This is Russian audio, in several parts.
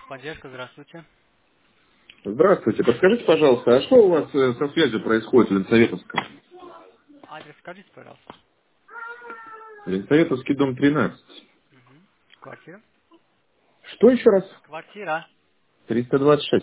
Поддержка, здравствуйте. Здравствуйте. Подскажите, пожалуйста, а что у вас со связью происходит в Ленсоветовском? Адрес скажите, пожалуйста. Ленсоветовский дом 13. Угу. Квартира? Что еще раз? Квартира. 326.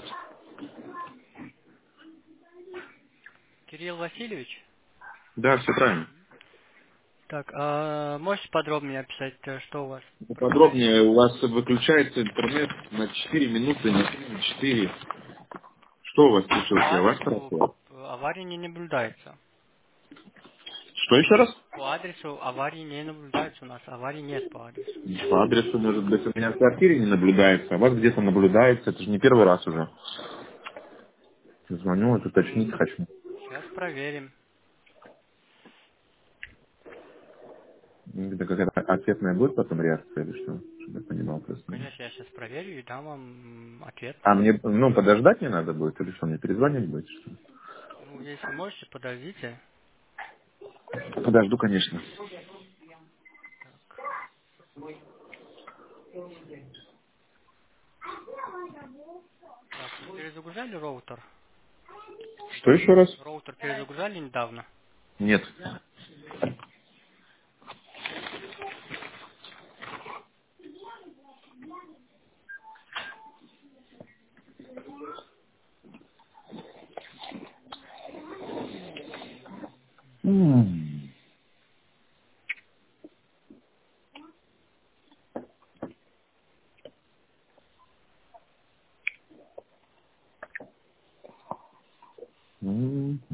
Кирилл Васильевич? Да, все правильно. Так, можете подробнее описать, что у вас Подробнее, происходит? у вас выключается интернет на 4 минуты, на 3, на 4. Что у вас случилось? По Я вас адресу спрашивал. аварии не наблюдается. Что еще раз? По адресу аварии не наблюдается у нас. Аварии нет по адресу. По адресу, может быть, у меня в квартире не наблюдается, а у вас где-то наблюдается. Это же не первый раз уже. Звоню, вот уточнить хочу. Сейчас проверим. Это какая-то ответная будет потом реакция или что? Чтобы я понимал Ну, просто. конечно, я сейчас проверю и дам вам ответ. А мне, подождать не надо будет или что? Мне перезвонить будет, что ли? Ну, если можете, подождите. Подожду, конечно. Так, так, вы перезагружали роутер? Что еще раз? Роутер перезагружали недавно? Нет. М. М.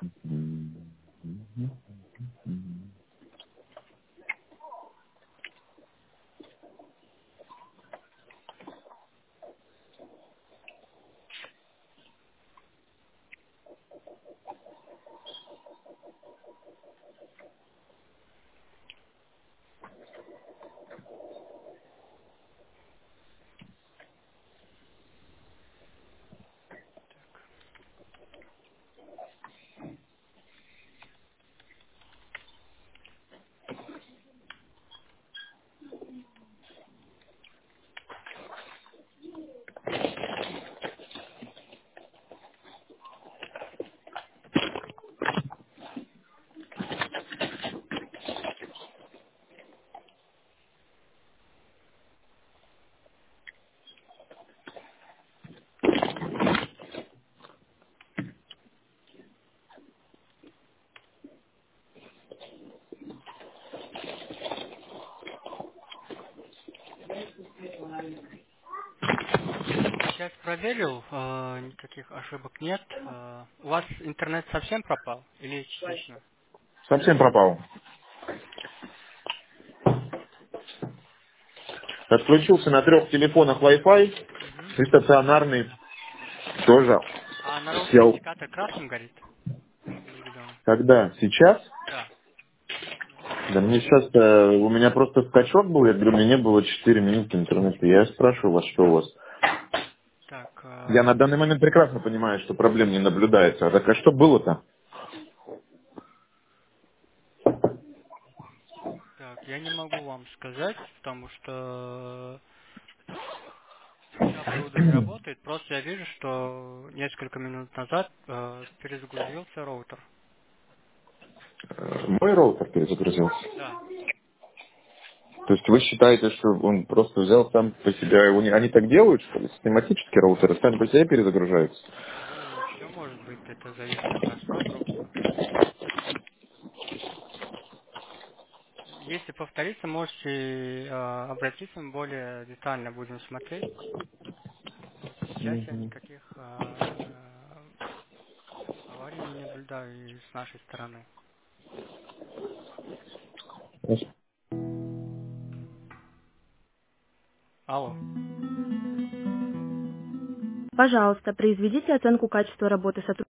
Сейчас проверил, никаких ошибок нет. У вас интернет совсем пропал или частично? Совсем пропал. Отключился на 3 телефонах Wi-Fi Мгм. и стационарный тоже А на роутере сел. индикатор красным горит или зеленым? Когда? Сейчас? Да. Да мне сейчас у меня просто скачок был, я говорю, у меня не было 4 минуты интернета. Я спрашиваю вас, что у вас. Так, Я на данный момент прекрасно понимаю, что проблем не наблюдается. А так а что было-то? так, я не могу вам сказать, потому что все оборудование работает. Просто я вижу, что несколько минут назад перезагрузился роутер. Мой роутер перезагрузился. Да. То есть вы считаете, что он просто взял сам по себе, они так делают, что ли? Систематически роутеры сами по себе перезагружаются? Ну, все может быть, это зависит от настройки роутера. Если повторится, можете обратиться, мы более детально будем смотреть. Сейчас я Мгм. никаких аварий не наблюдаю и с нашей стороны. Алло. Пожалуйста, произведите оценку качества работы сотрудников.